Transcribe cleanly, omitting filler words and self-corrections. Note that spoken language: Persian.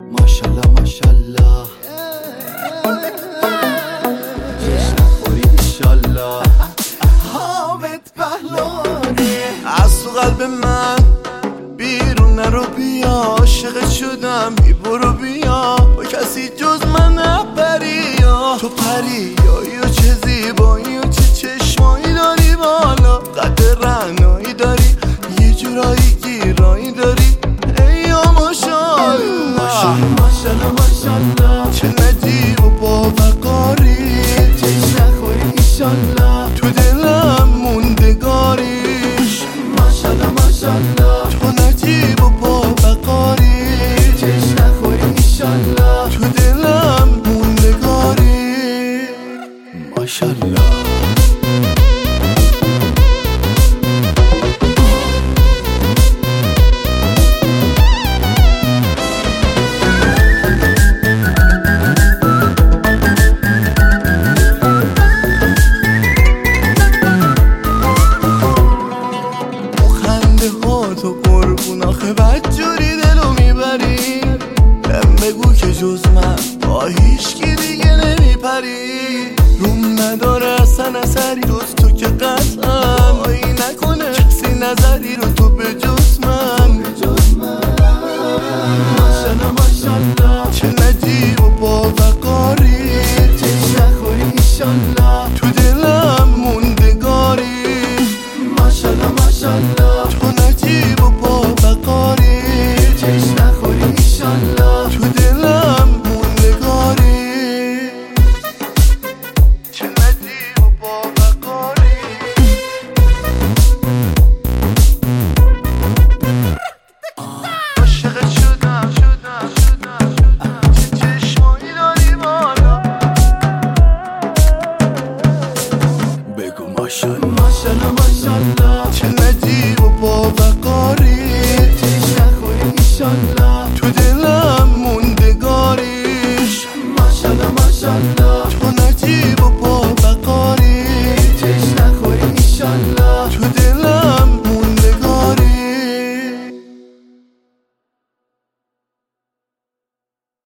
ماشالله ماشالله جشن نخوری ایشالله حامد پهلوانی. از تو قلب من بیرون نرو بیا، عاشقت شدم بی برو بیا، با کسی جز من نپری. تو پری یا چه زیبایی و چه چشمایی داری، بالا قد رعنایی داری، یه جورایی گیرایی داری. ای یا ماشالله ماشالله ماشالله، چه نجیب و باوقاری، جشن نخوری ایشالله، تو دلم موندگاری. ماشالله ماشالله، تو نجیب و باوقاری، جشن نخوری ایشالله، تو دلم موندگاری. ماشالله تو قربون آخه بدجوری دلو میبری. بگو که جز من با هیچکی دیگه نمیپری. روم نداره اصلا اثری جز تو که قطعا آیی نکنه کسی نظری رو تو به جز من. ماشالله ماشالله، چه نجیب و باوقاری، جشن نخوری ایشالله، تو دلم موندگاری. ماشالله ماشالله، تو نجیب و باوقاری، جشن نخوری ایشالله، تو دلم موندگاری. چه نجیب و باوقاری. عاشقت شدم چه چشمایی داری بالا. بگو ماشالله ماشالله ماشالله، چه نجیب و باوقاری، جشن نخوری ایشالله، تو دلم